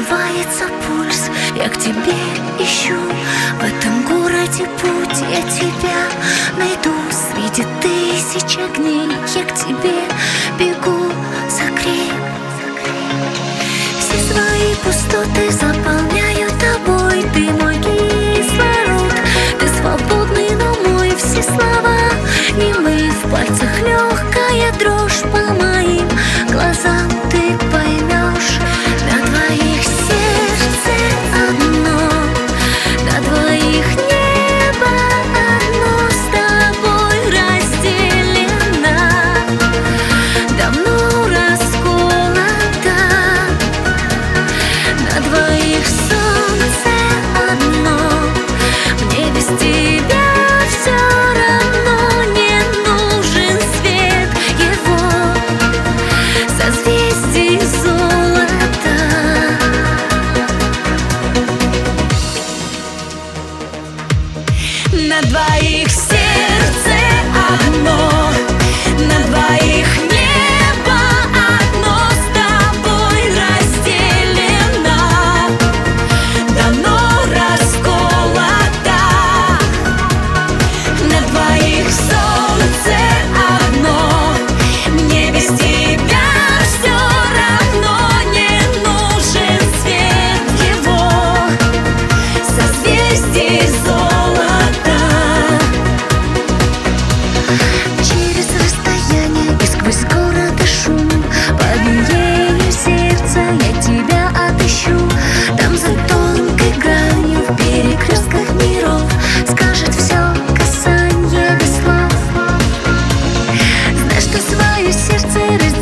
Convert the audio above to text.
сбивается пульс, я к тебе ищу. В этом городе путь, я тебя найду. Среди тысяч огней я к тебе бегу. Согрей. Все свои пустоты заполняю тобой. Ты мой кислород, ты свободный, но мой. Все слова немы, в пальцах легкая дрожь. По моим глазам ты поймешь. На двоих сердце одно, на двоих небо одно. С тобой разделено, давно расколото. На двоих солнце одно, мне без тебя все равно. Не нужен свет его, созвездий золота. На двоих сердце одно, на двоих небо одно. С тобой разделено, давно расколото. На двоих солнце одно, мне без тебя все равно. Не нужен свет его, созвездий золота. Через расстояние и сквозь города шум, по биению сердца я тебя отыщу. Там за тонкой гранью, в перекрестках миров, скажет все касанье без слов. Знай, что свое сердце